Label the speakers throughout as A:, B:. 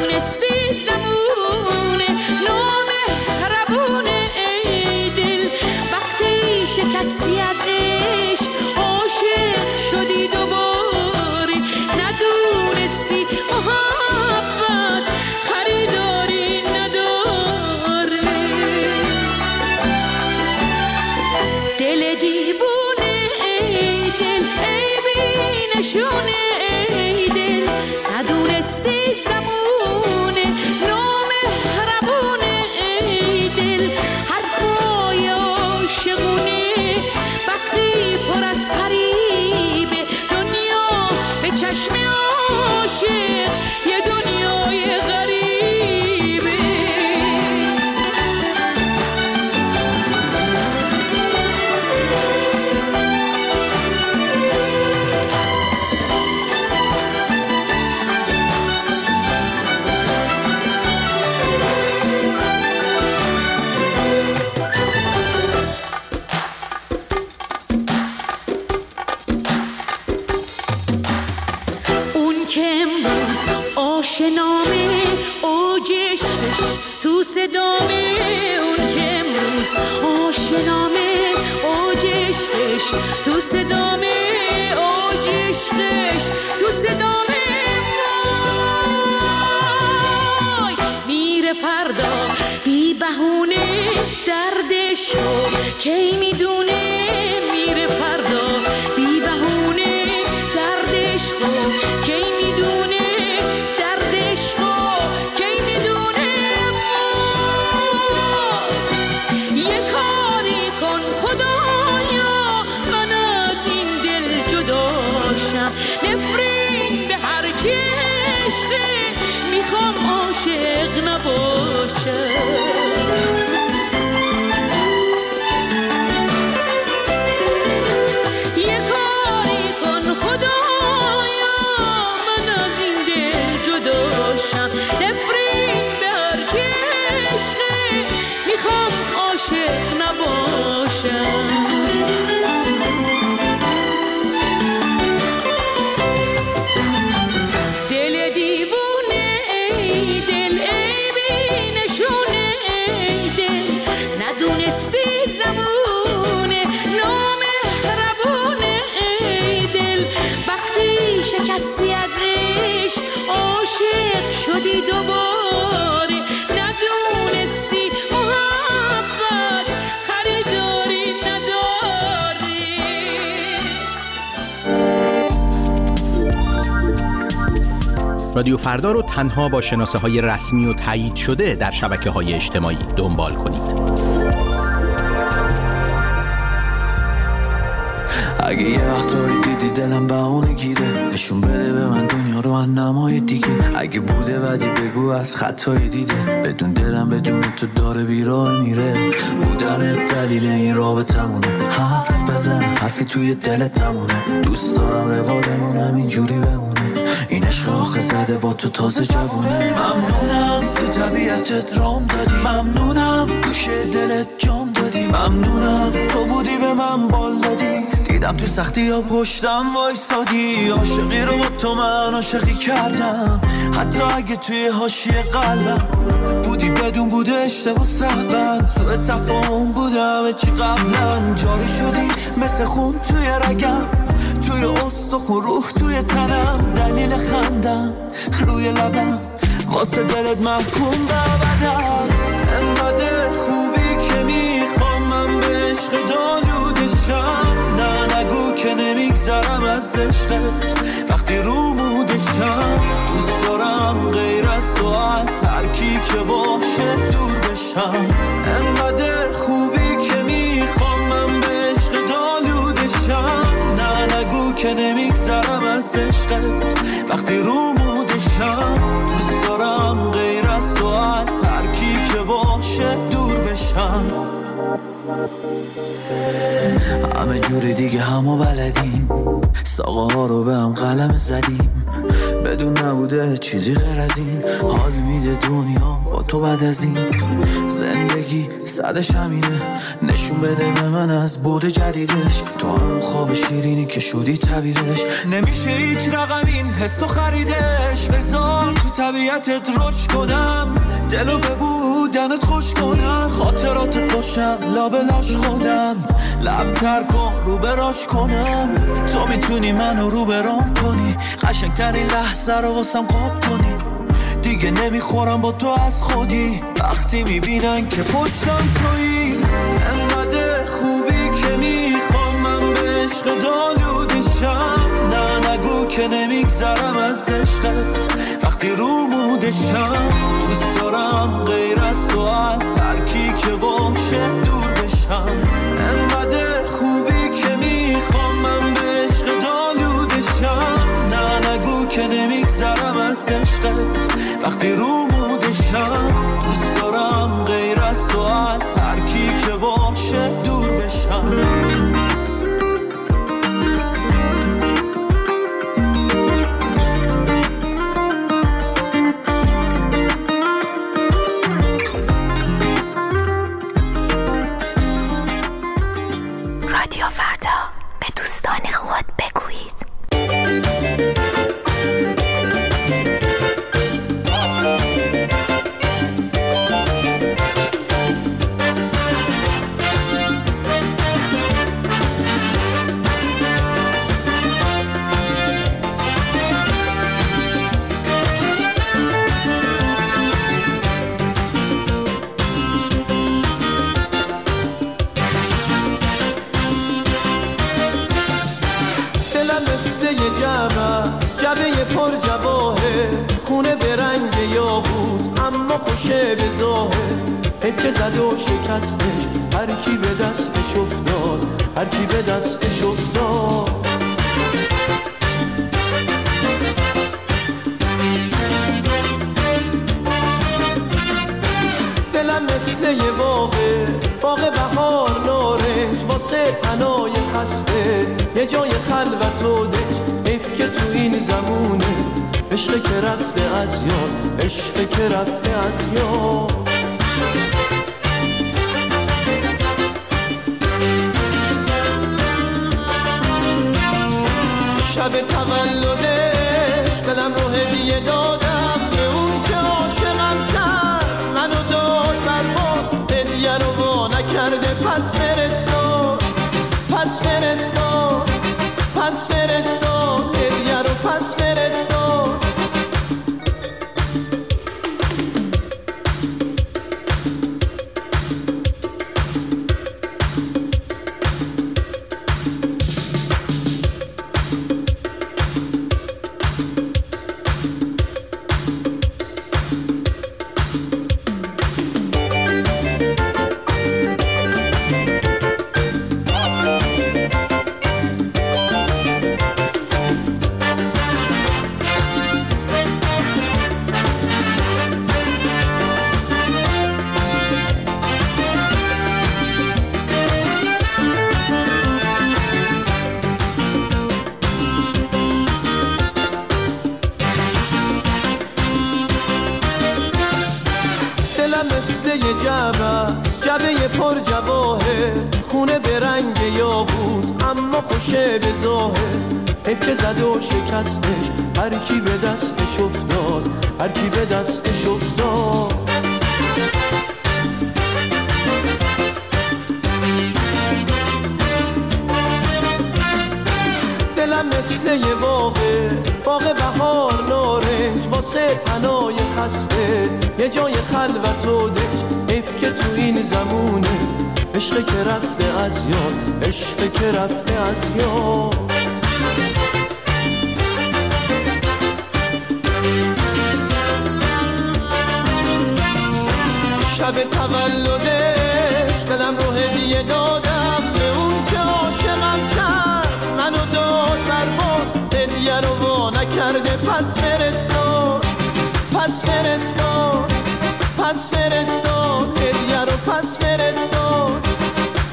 A: ندونستی زمونه نامهربونه ای دل وقتی شکستی از عشق عاشق شدی دوباره ندونستی محبت خریداری نداره دل دیوونه ای دل ای بی نشونه ای دل ندونستی زمونه نامهربونه ای دل حرفای عاشقونه وقتی پر از فریبه دنیا به چشم عاشق یه دنیای غریبه اون که امروز آشنامه اوجشش تو صدامه اون که امروز آشنامه اوجشش تو صدامه اوجشش تو صدامه وای میره فردا بی بهونه دردشو کی میدونه میره فردا بی بهونه دردشو کی میدونه دردشو کی میدونه یه کاری کن خدایا من از این دل جداشم نفرین به هر چی عشقه میخوام عاشق نباشم شدی دوباره ندونستی محبت خریداری نداری
B: رادیو فردا رو تنها با شناسه‌های رسمی و تایید شده در شبکه‌های اجتماعی دنبال کنید.
C: اگه یه وقتایی دیدی دلم بهونه گیره نشون بده به من دنیا رو من نمای دیگه اگه بوده بدی بگو از خطای دیده بدون دلم بدون تو داره بیراه میره بودن دلیل این رابطمونه حرف بزن حرفی توی دلت نمونه دوست دارم روادمونم اینجوری بمونه این عشق آخه زده با تو تازه جوونه ممنونم تو طبیعتت رام دادی ممنونم گوشه دلت جام دادی ممنونم تو بودی به من بال دادی دیدم تو سختی ها پشتم وایسادی عاشقی رو با تو من عاشقی کردم حتی اگه توی حاشیه قلبم بودی بدون بوده اشتباه سهون سوء تفاهم بودم چی قبلا جاری شدی مثل خون توی رگم توی استخون روح توی تنم دلیل خندم روی لبم واسه دلت محکوم ببدم انقدر خوبی که میخوام من به عشق دالودشم نه نگو که نمیگذرم از عشقت وقتی رو مودشم دوست دارم غیر از تو از هر کی که باشه دور بشم انقدر خوبی که میخوام من به عشق دالودشم نه نگو که نمیگذرم از عشقت وقتی رو مودشم دوست دارم غیر از تو از هر کی که باشه دور بشم همه جوری دیگه همو بلدیم، ساقه ها رو به هم قلم زدیم، بدون نبوده چیزی غیر از این. حال میده دنیا با تو بعد از این. زندگی صدش همینه، نشون بده به من از بود جدیدش. تو هم خواب شیرینی که شدی تعبیرش، نمیشه هیچ رقم این حسو خریدش. بذار تو طبیعتت رشد کنم، دلو به بودنت خوش کنم، خاطراتت باشم لابلاش خودم، لبتر کن رو براش کنم. تو میتونی منو رو برام کنی، قشنگترین لحظه رو واسم قاب کنی. دیگه نمیخورم با تو از خودی، وقتی میبینن که پشتم تویی. انقدر خوبی که میخوام من به عشق دالودشم. نه نگو که نمیگذرم از عشقت وقتی رو مودشم. دوست دارم غیر از تو از هر کی که باشه دور بشم. انقدر خوبی که میخوام من به عشق دالودشم. نه نگو که نمیگذرم از عشقت وقتی رو مودشم. دوست دارم غیر از تو از هر کی که باشه دور بشم.
D: رادیو فردا، به دوستان خود بگویید. جبه پر جواهر، خونه به رنگ یاقوت اما خوشه به ظاهر. حیف که زد و شکستش، هر کی به دستش افتاد، هر کی به دستش افتاد. دلم مثل یه باغ بهار نارنج، واسه تنای خسته یه جای خلوت و دنج. حیف که تو این زمونه عشق که رفته از یاد، عشق که رفته از یاد. شب تولدش دلم رو هدیه دادم به اون که عاشقم کرد، منو داد برباد، هدیه رو وا نکرده. پس فرستاد، پس فرستاد، پس فرستاد، هدیه رو پس فرستاد. جبه پر جواهر، خونه به رنگ یاقوت اما خوشه به ظاهر. حیف که زد و شکستش، هر کی به دستش افتاد، هر کی به دستش افتاد. دلم مثل یه باغ بهار نارنج، واسه تنای خسته یه جای خلوت و دنج. حیف که تو این زمونه عشق که رفته از یاد، عشق که رفته از یاد. شب تولدش دلم رو هدیه دادم به اون که عاشقم کرد، منو داد برباد، هدیه رو وا نکرده. پس فرستاد، پس فرستاد، پس فرستاد، هدیه رو پس فرستاد.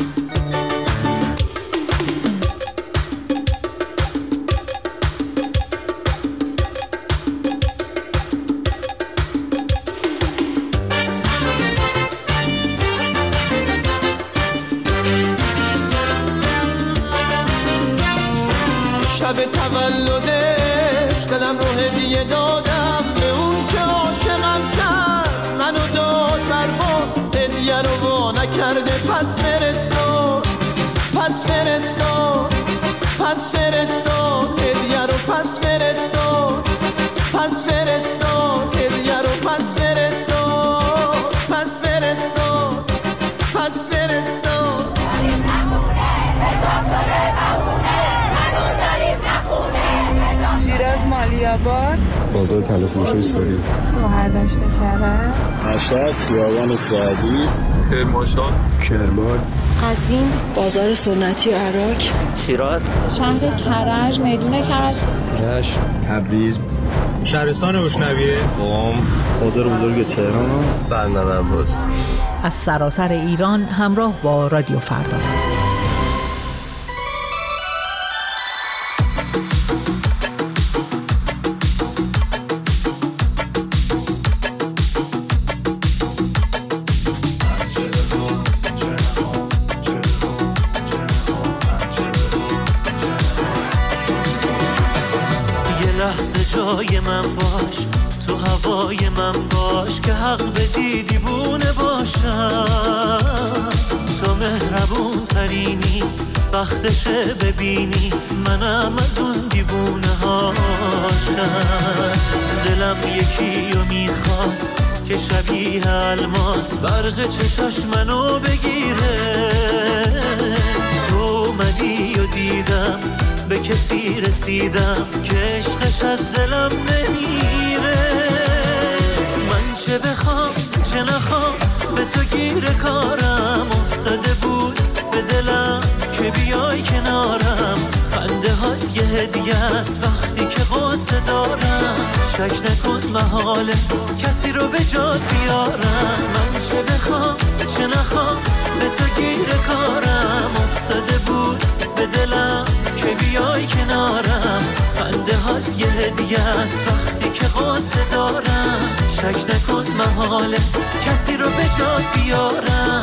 D: پس فرستاد هدیه رو پس فرستاد پس فرستاد پس فرستاد
E: شیراز مالی‌آباد
F: بازار طلافروشی سوری
E: شهرداشت کرد
F: مشهد خیابان سعدی کرمانشاه کرمان
E: قزوین بازار سنتی عراق
G: شیراز
E: شهر کرج میدون کرج
F: رشت تبریز
H: شهرستان روشنویه
F: قم بازار بزرگ تهران بندر عباس.
I: از سراسر ایران همراه با رادیو فردا.
J: جای من باش تو هوای من باش که حق بدی دیوونه باشم تو مهربون ترینی وقتشه ببینی منم از اون دیوونه هاشم دلم یکی رو میخواست که شبیه الماس برق چشاش منو بگیره تو اومدی و دیدم به کسی رسیدم که عشقش از دلم نمیره من چه بخوام چه نخوام به تو گیر کارم افتاده بود به دلم که بیای کنارم خنده هات یه هدیه است وقتی که قصه دارم شک نکن محاله کسی رو به جات بیارم من چه بخوام چه نخوام به تو گیر کارم افتاده بود به دلم که بیای کنارم خنده هات یه هدیه است وقتی که قصه دارم شک نکن محاله کسی رو به جات بیارم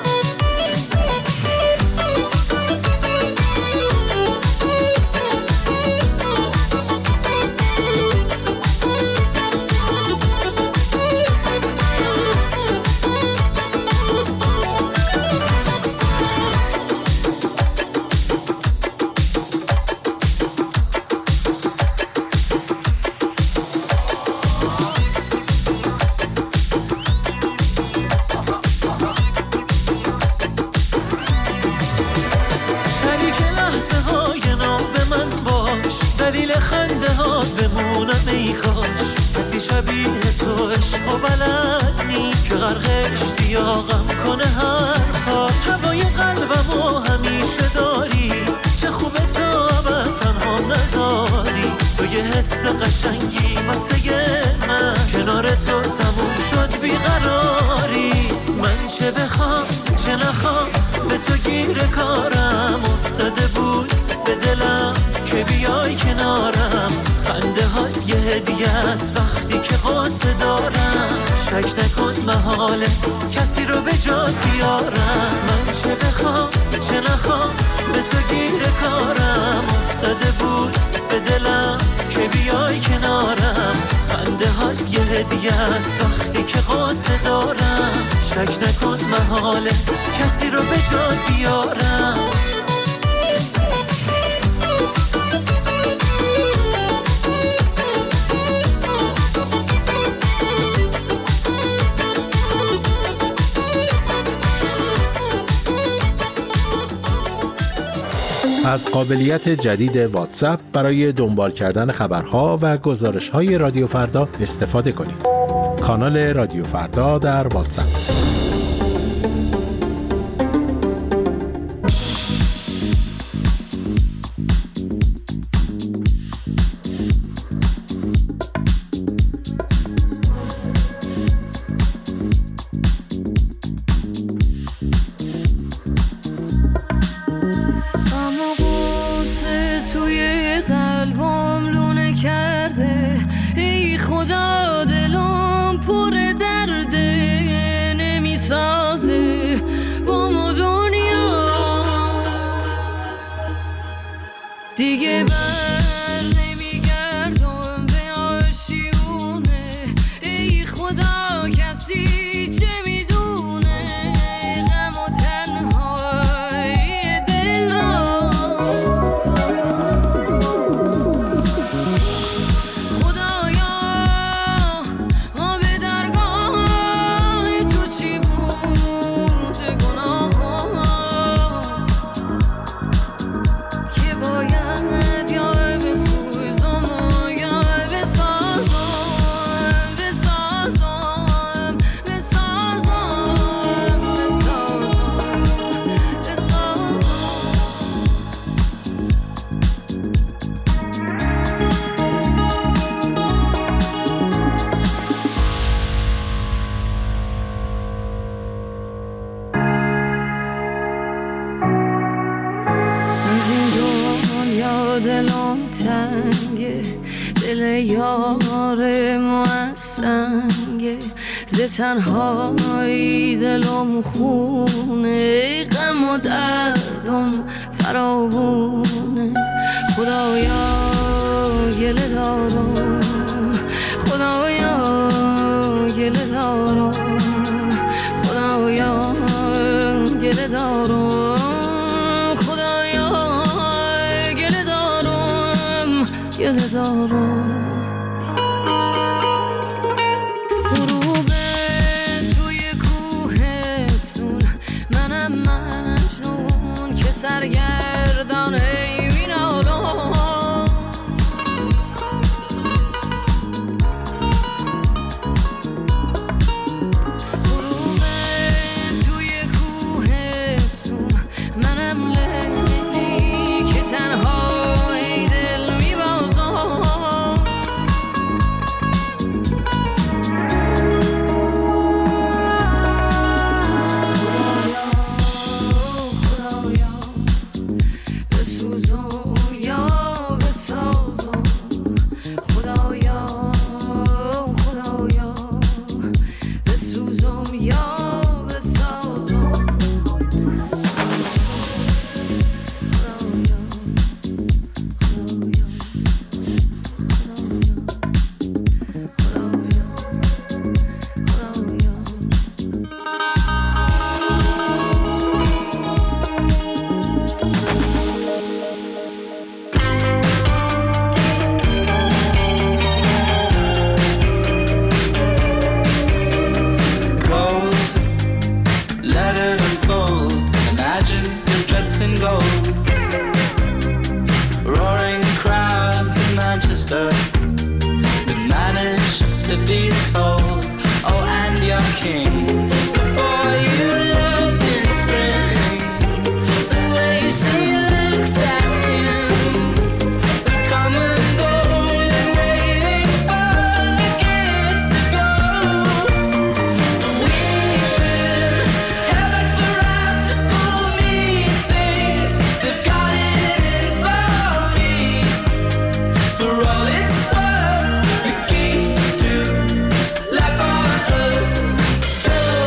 J: کسی رو به جات بیارم من چه بخوام چه نخوام به تو گیر کارم افتاده بود به دلم که بیای کنارم خنده هات یه هدیه است وقتی که قصه دارم شک نکن محاله کسی رو به جات بیارم
B: از قابلیت جدید واتساپ برای دنبال کردن خبرها و گزارش‌های رادیو فردا استفاده کنید. کانال رادیو فردا در واتساپ.
A: دیگه بر نمیگردم به آشیونه ای خدا کسی چه میدونه غم و تنهای دل را خدایا تنگه دل یار ما سنگه ز تنهایی دلم خونه غم و دردم فراوونه خدایا گله دارم خدایا گله دارم خدایا گله دارم خدایا گله دارم گله دارم غروب توی کوهستون منم مجنون که سرگردان مینالم
G: For all it's worth, the key to life on earth.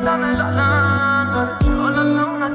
D: جلوتم لالم داره جلوت اونا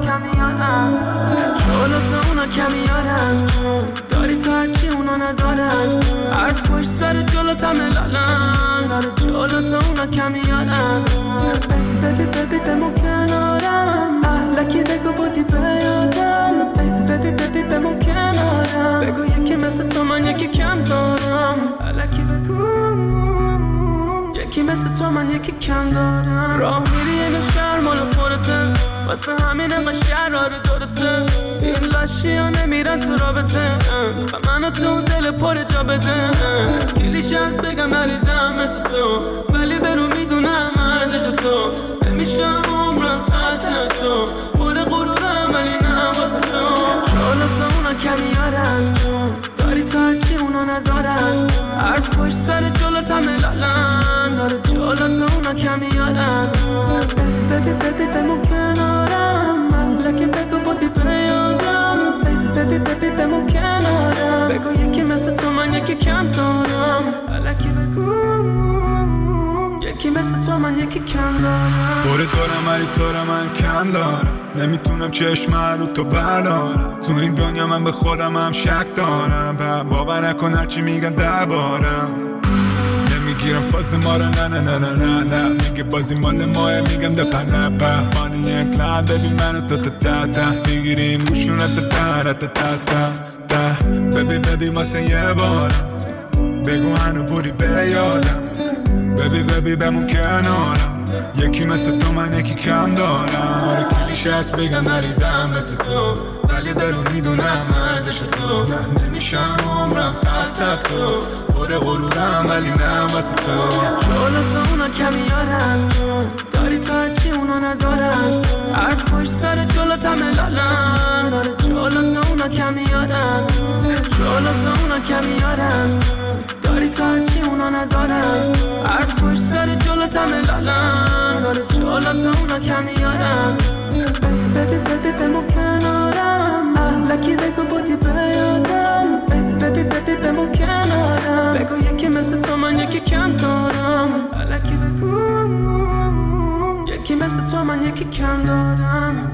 D: کمی یارم داری تو هرچی اونا ندارن حرف پشت سر جلوتم لالم داره جلوت اونا کمی یارم ببی بمون کنارم اهلکی بگو بودی بیادم ببی بمون کنارم بگو یکی مثل تو من یکی کم دارم اهلکی بگو یکی مثل تو من یکی کم دارم راه میری یه شهر مال پرته واسه همین انقدر شهرها رو دورته این لاشی ها نمیرن تو رابطه و منو تو دل پر جا بده کلیش از بگم نریدم مثل تو ولی برو میدونم ارزش تو نمیشم عمرم خسته تو پر غرورم ولی نه واسه تو جلوت اونا کمی یارن داری تا هرچی اونا ندارن حرف پشت سر جلوتم لالن داره جلوت اونا کمی یارن ببی بمون کنارم لکه بگو بودی بیادم ببی بمون کنارم بگو یکی مثل تو من یکی کم دارم لکه بگو یکی مثل تو من یکی کم دارم
G: دارم ولی تو رو من کم دارم نمیتونم چشم رو تو بردارم تو این دنیا من به خودم هم شک دارم باور نکن هرچی میگن دربارم نمیگیرم فاز ما رو نه میگه بازی مال ماه میگم ده پنبه مانی یک لحظه ببین منو تا میگیریم روشونت تا ببی واسه یه بارم بگو هنو بودی بیادم ببی بمون کنارم یکی مثل تو من یکی کم دارم کلیش هست بگم نریدم مثل تو ولی برو میدونم ارزش تو نمیشم عمرم خسته تو پر غرورم ولی نه واسه تو جلوت اونا کمی یارن داری تا هرچی اونا ندارن حرف پشت سر جلوتم لالن داره جلوت اونا کمی یارن جلوت اونا کمی یارن داری تا هرچی اونا ندارن حرف پشت سر جلوتم لالن داره جلوت اونا کمی یارن ببی بمون کنارم لکی بگو بودی بیادم ببی بمون کنارم بگو یکی مثل تو من یکی کم دارم لکی بگو یکی مثل تو من یکی کم دارم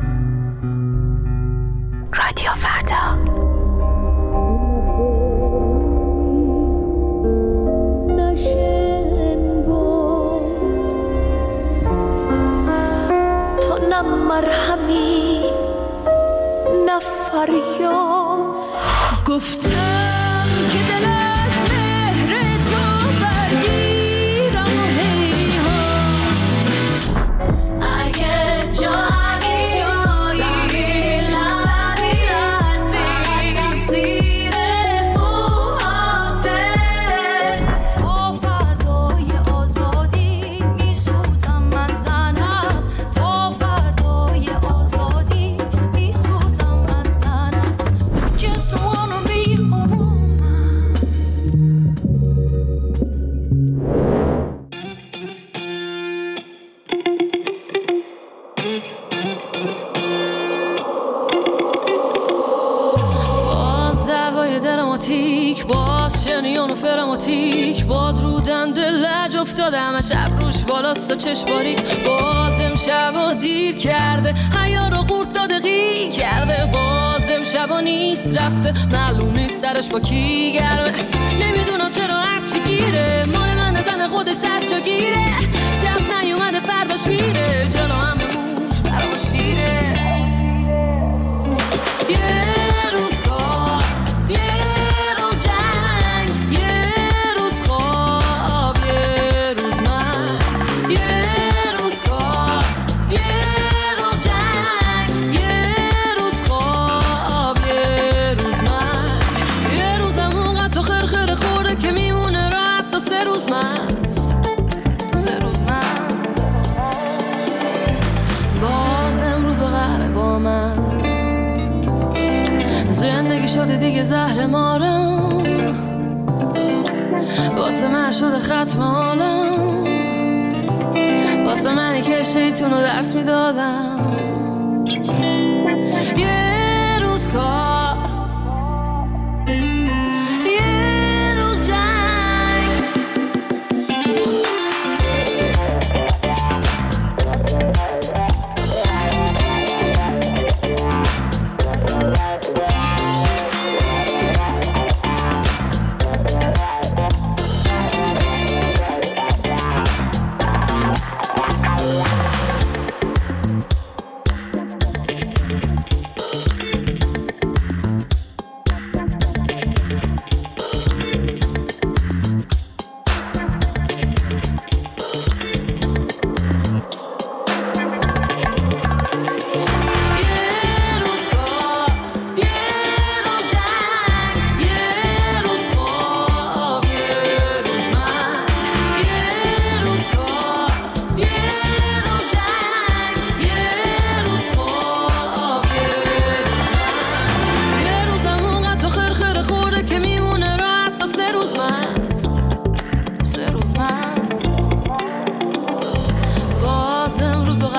K: رادیو فردا نه مرهمی نه فریاد
A: گفتم که دل از مهر تو برگیرم و هیهات اگه جایی تأثیر موهاته تا فردای آزادی میسوزم من زنم تا فردای آزادی میسوزم من زنم just wanna be a woman باز دوای دراماتیک باز شنیان و فراماتیک باز رو دنده لج افتاده همه شب روش بالاست و چشم باریک باز امشبا دیر کرده حیا رو قورت داده قی کرده باز امشبا نیست رفته معلوم نیست سرش با کی گرمه نمیدونم چرا هرچی گیره مال من زن خودش سجا گیره شب نیومده فرداش میره جلو هم به موش برام شیره یه روز کار یه روز جنگ یه روز خواب یه روز من یه روز کار یه روز جنگ یه روز خواب یه روز من یه روزم اونقدر تو خرخره خورده که میمونه راحت تا 3 روز مست 3 روز مست باز امروز و قهره با من زندگی شده دیگه زهر مارم واسه من شده ختم حالم واسه منی که شیطون رو درس میدادم یه روز کار یه روز جنگ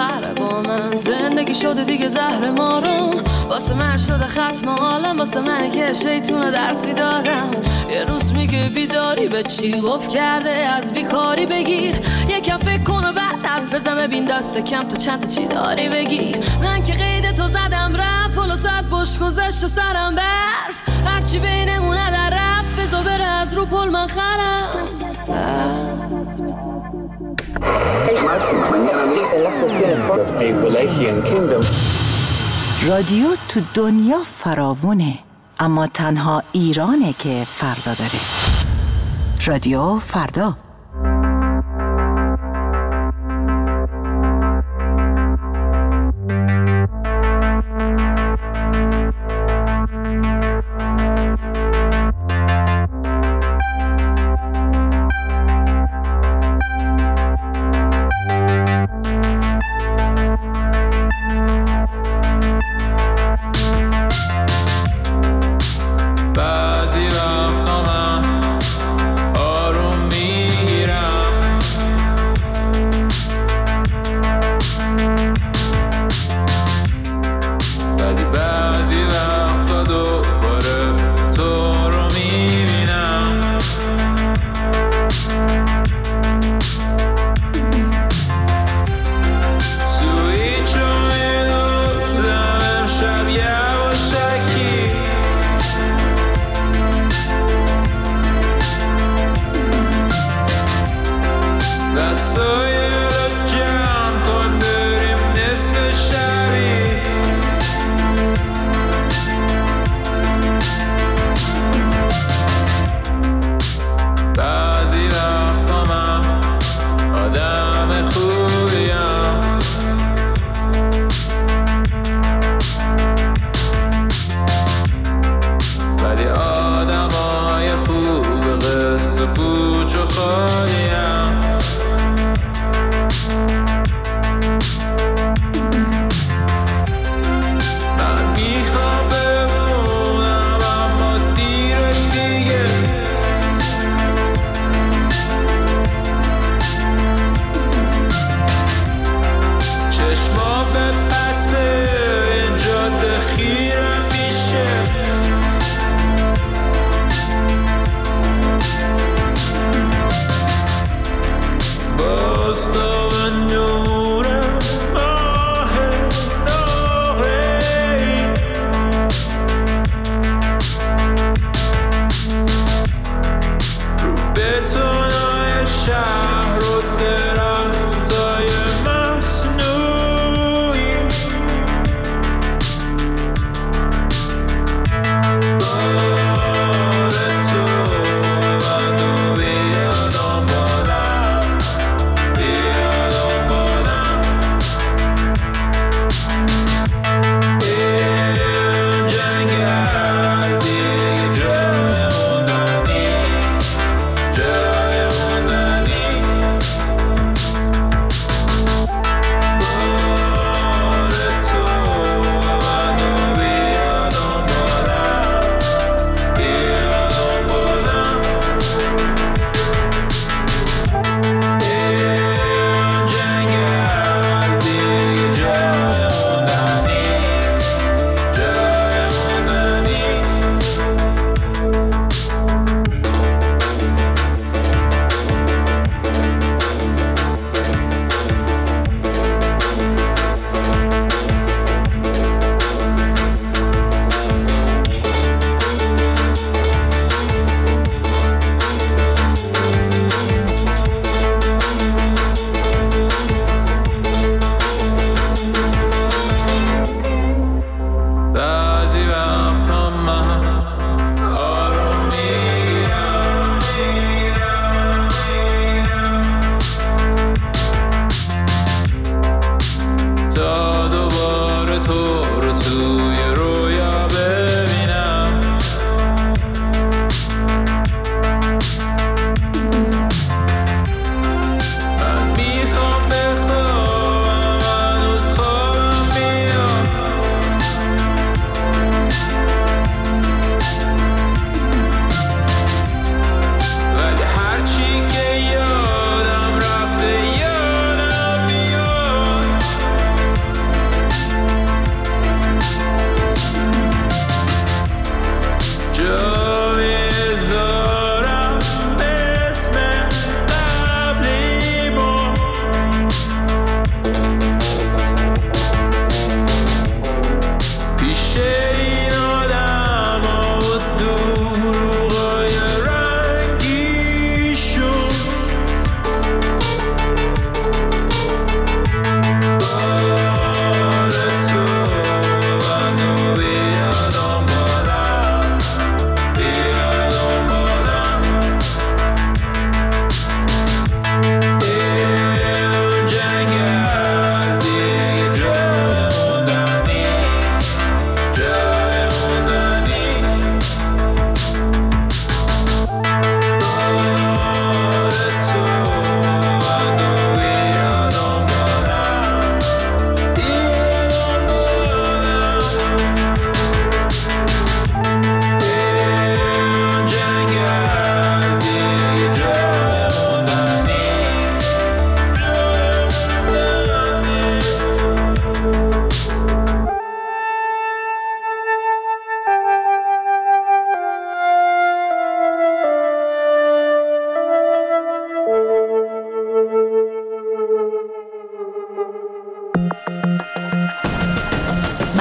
A: قهره با من. زندگی شده دیگه زهر مارم، واسه من شده ختم عالم، واسه من که شیطون درس میدادم. یه روز میگه بیداری به چی قفل کرده، از بیکاری بگیر یکم فکر کن و بعد حرف بزن، ببین دست کم تو چند تا چی داری بگیر. من که قید تو زدم رفت، فلو ساعت بش گذشت و سرم برف، هرچی بینمونه در رفت، بزا بره از رو پل من خرم رفت.
I: رادیو تو دنیا فراوونه، اما تنها ایرانه که فردا داره. رادیو فردا.
L: بعضی وقتا من آروم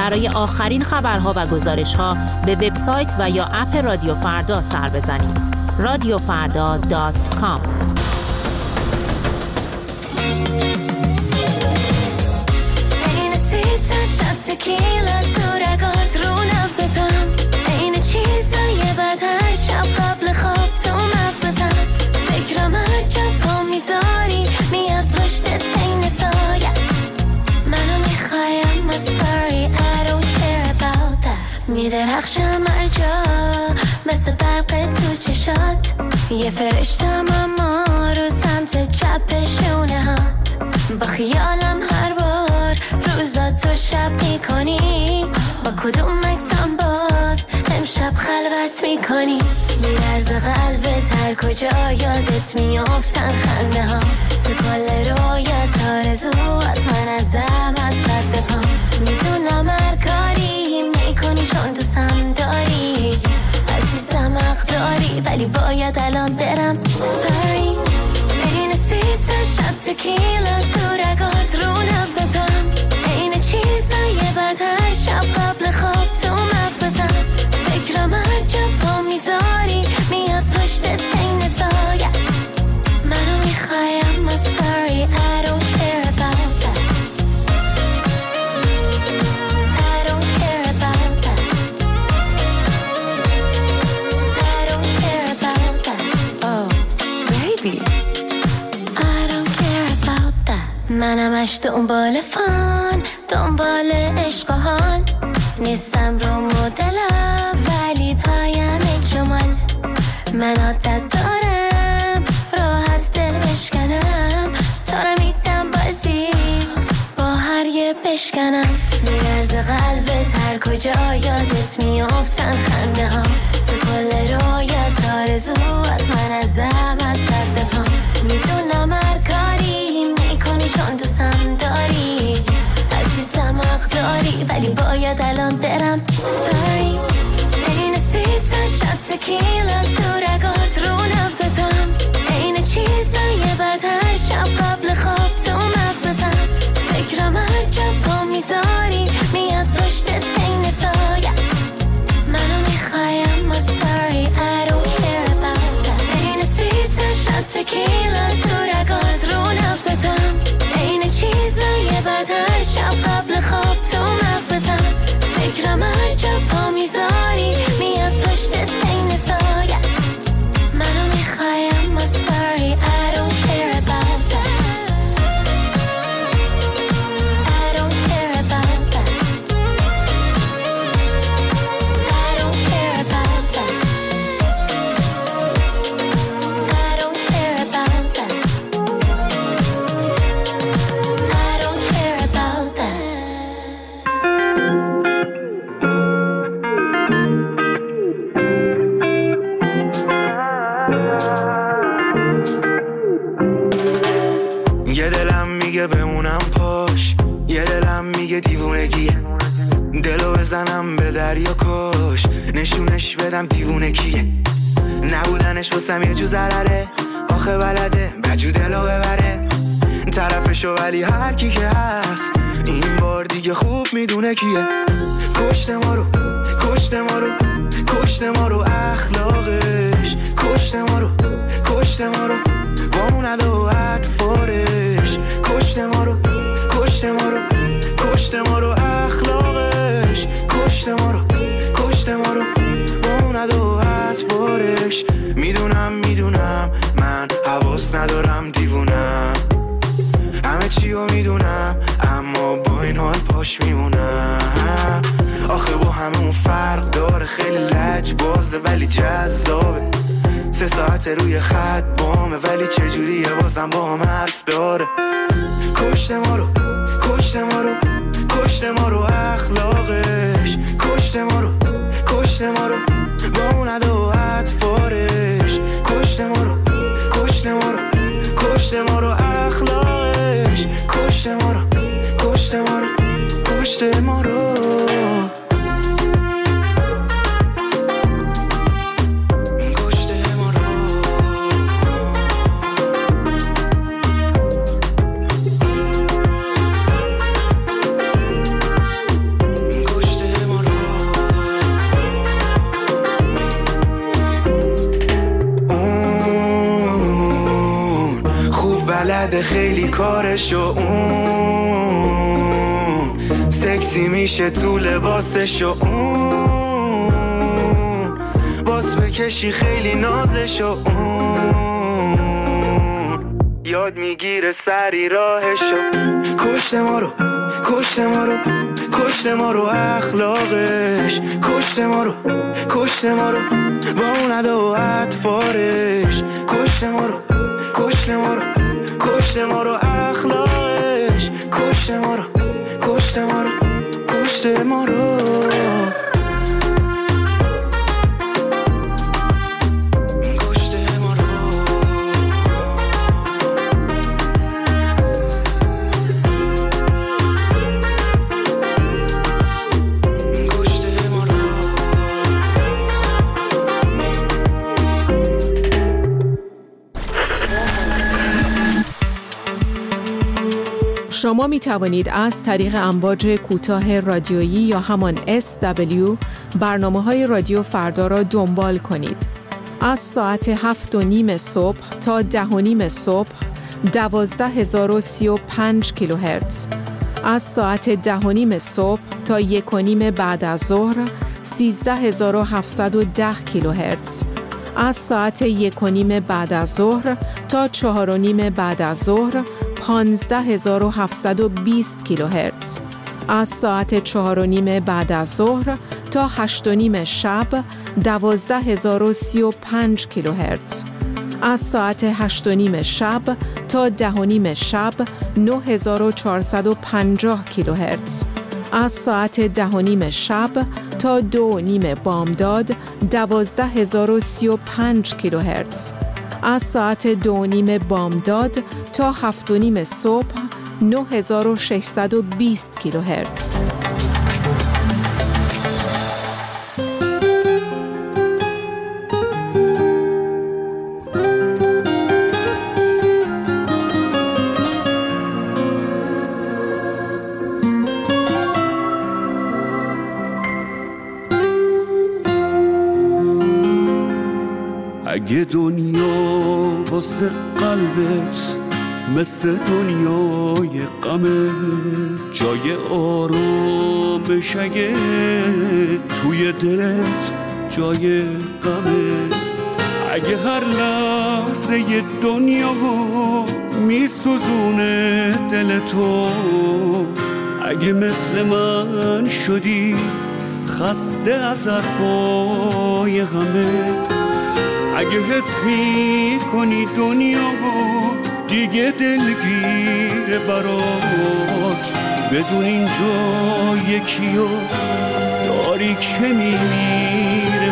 L: برای آخرین خبرها و گزارش‌ها به وبسایت و یا اپ رادیو فردا سر بزنید. radiofarda.com.
M: تکیلا تو رگات رو نبزتم، این چیزای بد هر شب قبل خواب تو مغزتم. فکرم هر جا پا میذاری میاد پشت تین سایت. منو میخوایم I'm sorry I don't care about that. میدرخشم هر جا مثل برق تو چشات، یه فرشتم اما رو سمت چپ شونهات. با خیالم هر بار روزا تو شب میکنی، با کدوم مکسم باز امشب خلوت میکنی. میلرز قلبت هر کجا یادت میافتن خنده ها، تو کل رویت آرزوات من از دم از رد پا. میدونم هر کاری میکنی چون دوستم داری، عزیزم حق داری ولی باید الان برم. Sorry این سیتا شب تکیلا تو رگات رو نبزتم، این چیزای بد هر شب قبل خواب تو مغزتم. فکرم هر جا پا میذاری میاد پشت تین سایت. منو میخوایم I'm sorry I don't care about that. I don't care about that. I don't care about that. Oh baby I don't care about that. منمش دنبال فان، دنبال عشق و حال، نیستم رو مدلم ولی پایم جمال. من عادت دارم راحت دل بشکنم، تا رو میدم بازیت با هر یه بشکنم. میلرز قلبت هر کجا یادت میافتن خنده ها، تو کل رویت آرزوات من از دم از رد پا. میدونم هر کاری میکنی چون دوستم داری، عزیزم حق داری ولی باید الان برم. Sorry این سیتا شب تکیلا تو رگات رو نبزتم، این چیزای بد هر شب قبل خواب تو مغزتم. فکرم هر جا پا میذاری میاد پشت تین سایت. منو میخوایم I'm sorry I don't care about that. این سیتا شب تکیلا تو رگات رو نبزتم، این چیزای بد هر شب قبل خواب تو مغزتم. فکرم هر جا پا میذاری میاد پشت تین سایت. منو میخوایم I'm sorry I don't care about that. I don't care about that. I don't care about that. I don't care about that. I don't care about that.
C: یه دلم میگه بمونم پاش، یه دلم میگه دیوونگیه. دلو بزنم به دریا کش، نشونش بدم دیوونه کیه. نبودنش واسم یه جو ضرره، آخه بلده بجو دلو ببره طرفشو. ولی هر کی که هست این بار دیگه خوب میدونه کیه. کشت ما رو، کشت ما رو، کشت ما رو اخلاقش. کشت ما رو، کشت ما رو با اون ادا و اطفارش. کشت ما رو، کشت ما رو، کشت ما رو اخلاقش. کشت ما رو، کشت ما رو با اون ادا و اطفارش. میدونم میدونم من حواس ندارم دیوونم، همه چیو میدونم اما با این حال پاش میمونم. آخه با همه اون فرق داره، خیلی لج بازه ولی جذابه. 3 ساعت روی خط بامه ولی چجوریه بازم با هم حرف داره. کشت ما رو، کشت ما رو، کشت ما رو اخلاقش. کشت ما رو، کشت ما رو با اون ادا و اطفارش. کشت ما رو، کشت ما رو، کشت ما رو اخلاقش. کشت ما رو، کشت ما رو، کشت ما رو. بلده خیلی کارشو، اون سکسی میشه تو لباسشو، اون باز بکشی خیلی نازشو، اون یاد میگیره سری راهشو. کشته ما رو، کشته ما رو، کشته ما رو اخلاقش، کشته ما رو، کشته ما رو با اون ادا و اطفارش، کشته ما رو، کشته ما رو، کشته ما رو اخلاقش، کشته ما رو، کشته ما رو، کشته ما رو.
I: شما می توانید از طریق امواج کوتاه رادیویی یا همان SW برنامه‌های رادیو فردا را دنبال کنید. از ساعت 7:30 صبح تا 10:30 صبح 12035 کیلوهرتز. از ساعت 10:30 صبح تا 1:30 بعد از ظهر 13710 کیلوهرتز. از ساعت 1:30 بعد از ظهر تا 4:30 بعد از ظهر 15720 کیلوهرتز. از ساعت 4:30 بعد از ظهر تا 8:30 شب 12035 کیلوهرتز. از ساعت 8:30 شب تا 10:30 شب 9450 کیلوهرتز. از ساعت 10:30 شب تا 2:30 بامداد 12035 کیلوهرتز. از ساعت 2:30 بامداد تا 7:30 صبح 9620 کیلوهرتز.
N: اگه دنیا واسه قلبت مثل دنیای غمه، جای آرامش اگه توی دلت جای غمه، اگه هر لحظه ی دنیا میسوزونه دلتو، اگه مثل من شدی خسته از حرفای همه، اگه حس می‌کنی دنیا دیگه دلگیر برات، بدون اینجا یکیو داری که میمیره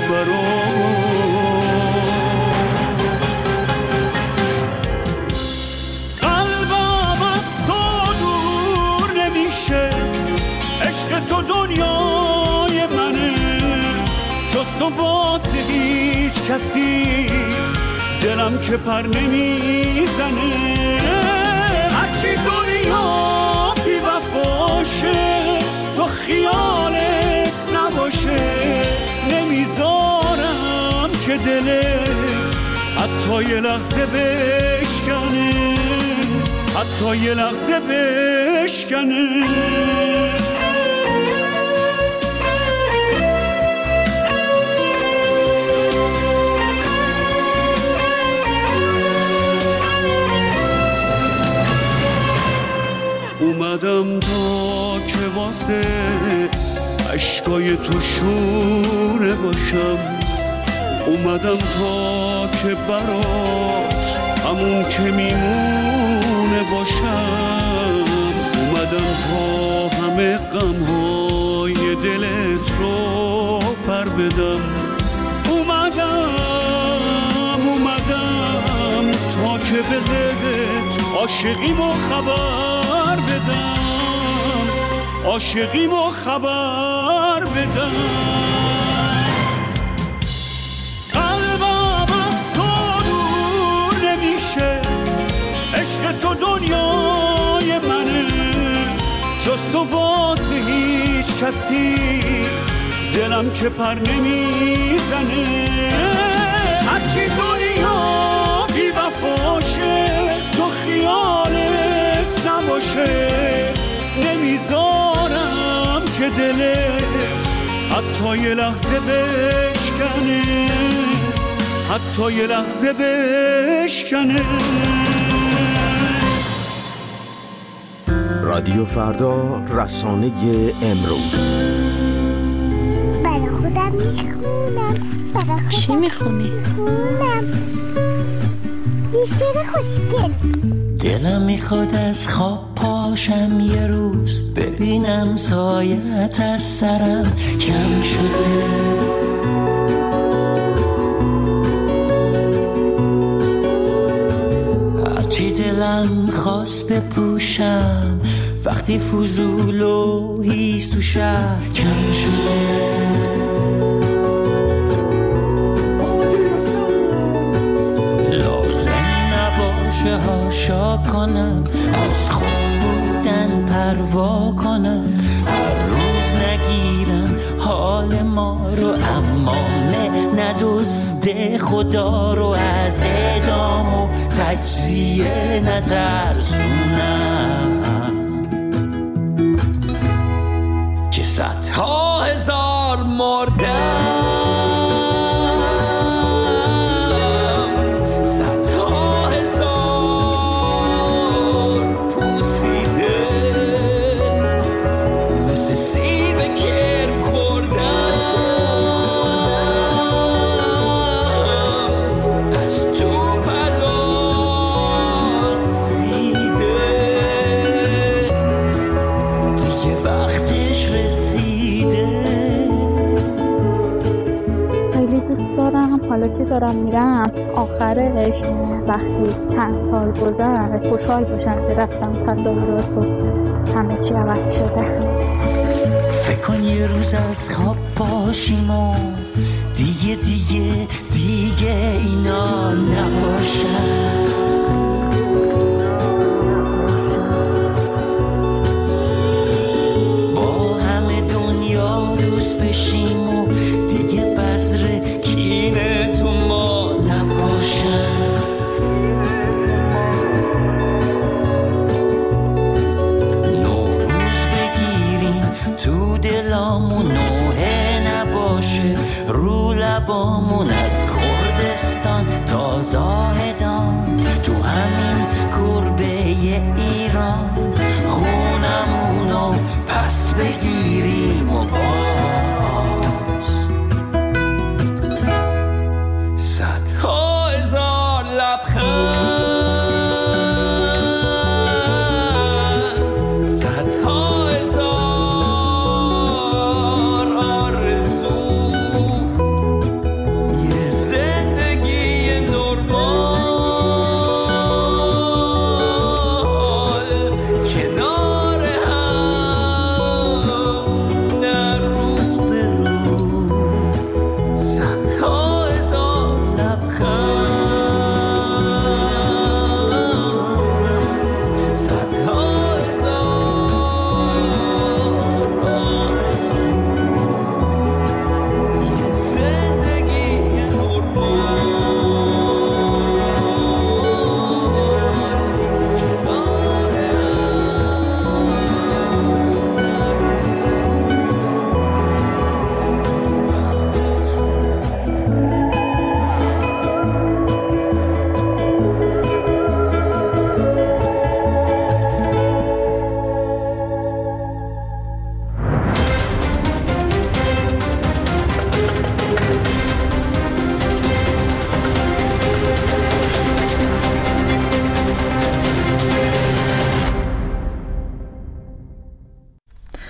N: برات. قلبم از تو دور نمیشه، عشق تو دنیای منه، جز تو واسه هیچ کسی دلم که پر نمیزنه، هرچی دنیا بی وفاشه تو خیالت نباشه، نمیذارم که دلت حتی یه لحظه بشکنه، حتی یه لحظه بشکنه. اومدم تا که واسه عشقای تو شونه باشم، اومدم تا که برات همون که میمونه باشم، اومدم تا همه غمهای دلت رو پر بدم، اومدم تا که بهت عاشقیمو خبر بدم، عاشقیمو خبر بدم. قلبم از تو دور نمیشه، عشق تو دنیای منه، جز تو واسه هیچ کسی دلم که پر نمیزنه، هرچی دنیا بی وفاشه تو خیال نمیشه، نمیذارم که دلت حتی یه لحظه بشکنه، حتی یه لحظه بشکنه.
O: رادیو فردا، رسانه امروز.
P: برای خودم میخونم.
E: چی میخونی؟
P: یه شعر خوشگل.
J: دلم میخواد از خواب پاشم یه روز، ببینم سایت از سرم کم شده. هرچی دلم خواست بپوشم، وقتی فضول و هیز تو شهر کم شده. هاشا کنم، از خوب بودن پروا کنم، هر روز نگیرم حال ما رو، اما ندزده خدا رو، از اعدام و تجزیه نترسونم که صدها هزار مردم.
E: حالا که دارم میرم آخرش وقتی چند سال گذشت خوشحال باشم که رفتم تصاورات و همه چی عوض شده.
J: فکر کن یه روز از خواب باشیم و دیگه اینا نباشن. با همه دنیا دوست بشیم و دیگه بذر کینه تو ما نباشن. نوروز بگیریم تو دلامون، نوحه نباشه رو لبامون، از کردستان تا زاهدان، تو همین گربه ایران خونمونو پس بگیریم و با